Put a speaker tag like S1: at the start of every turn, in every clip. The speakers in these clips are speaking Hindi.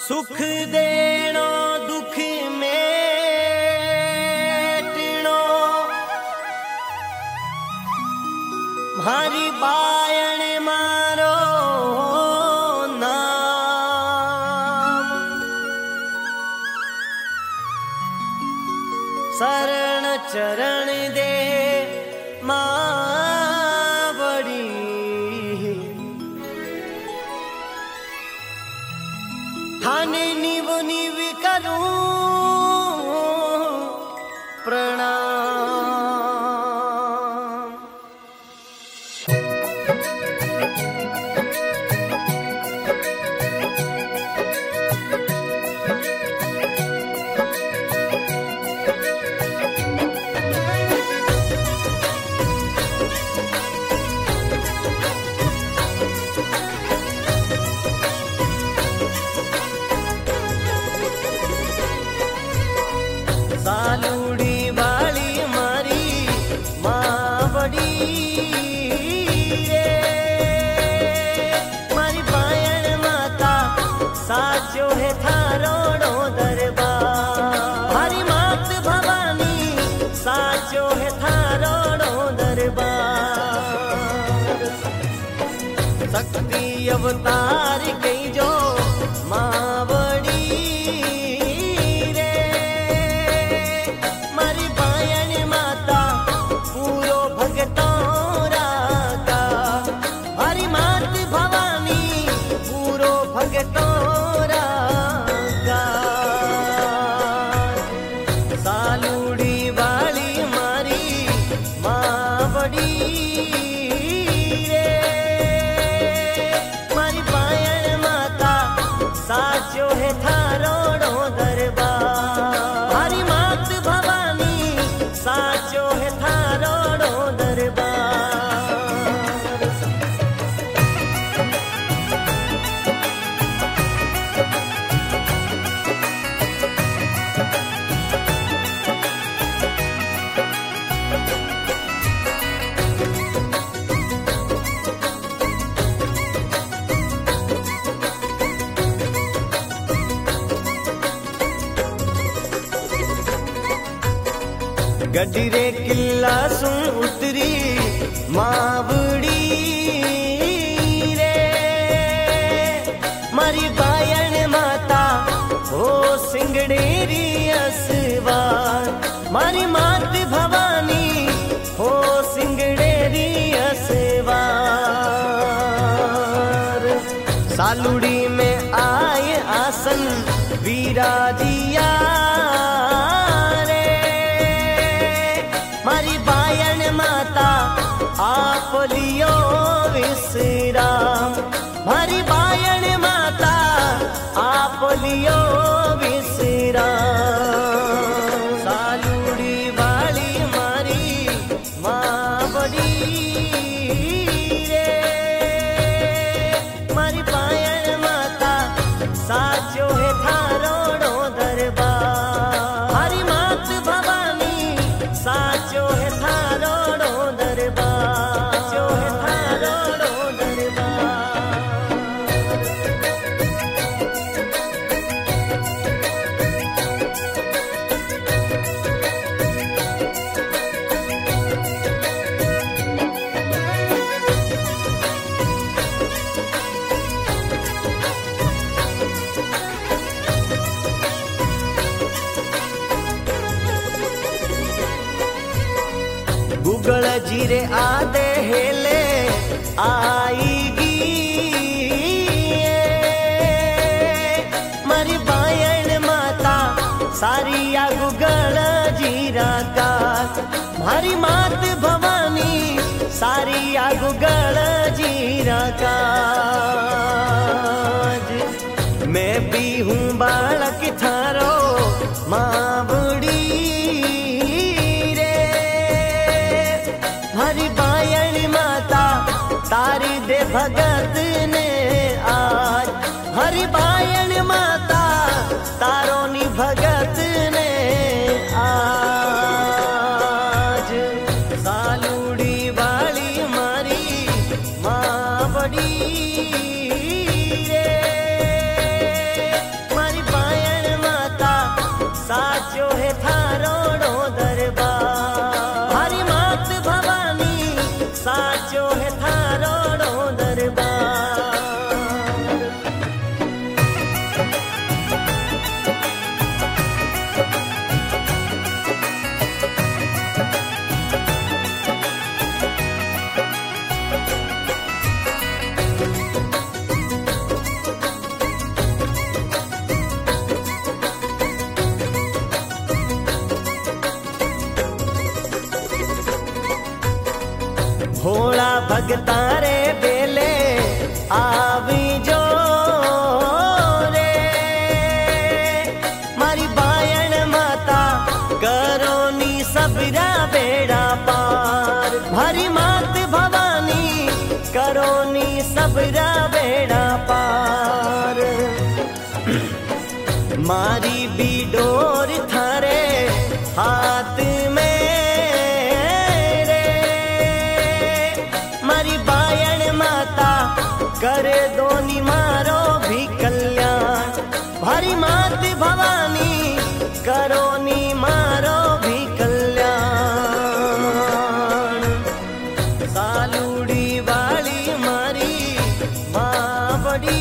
S1: सुख देनो दुख मेटनो मारी बायण मारो नाम शरण चरण दे मावड़ी थाने निव निव करूं प्रणाम। सालूड़ी वाली मारी मावड़ी रे मारी बायण माता साचो है थारोड़ो दरबार हरी मात भवानी साचो है थारोड़ो दरबार शक्ति अवतार कई जो मावड़ी सालूड़ी वाली मारी मावड़ी रे मारी बायण माता साचो है थारोड़ो दरबार हरी मात भवानी साचो है थारोड़ो दरबार। गडरे किला सुन उतरी मावड़ी रे मारी बायण माता हो सिंगड़ेरी असवार मारी मात भवानी हो सिंगड़ेरी असवार सालूड़ी में आए आसन विराजिया मारी बायण माता आप लियो विश्राम मारी बायण माता आप लियो विश्राम। सालूड़ी वाली मारी मावड़ी रे मारी बायण माता साचो है थारोड़ो दरबार हरी मात भवानी साचो है थारोड़ो दरबार जो है थारोड़ो दरबार। गुगल जीरे आदे हेले आईगी मारी बायण माता सारिया गुगल जीरा का मारी मात भवानी सारिया गुगल जीरा का मैं भी हूँ बालक थारो मावड़ी हरी बायण माता तारी दे भगत ने आज हरी बायण माता तारो नी भगत ने आज सालूड़ी वाली मारी मावड़ी रे भगता रे बेले आवी जो रे मारी बायण माता करोनी सबरा बेड़ा पार हरी मात भवानी करोनी सबरा बेड़ा पार मारी भी डोर थारे हाथ में रे मारी बायण माता करे दोनी मारो भी कल्याण भारी मात भवानी करोनी मारो भी कल्याण सालूड़ी वाली मारी माँ बड़ी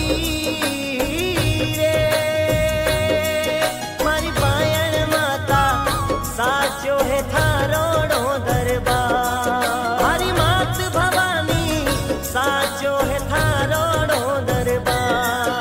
S1: साचो है थारोड़ो दरबार हरी मात भवानी साचो है थारोड़ो दरबार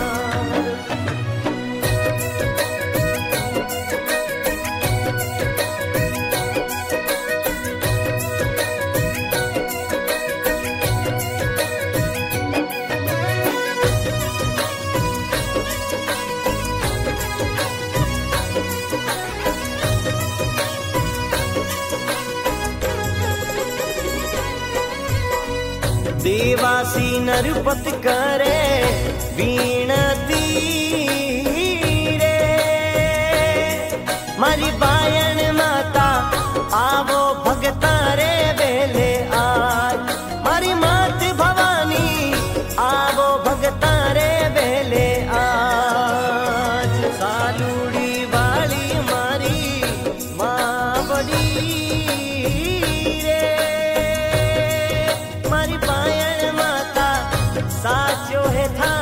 S1: देवासी नरपत करे वीणती रे मारी बायण माता आवो भगता रे बेले आज मारी मात भवानी आवो भगता रे बेले आज सालूड़ी वाली मारी माँ बड़ी साचो है था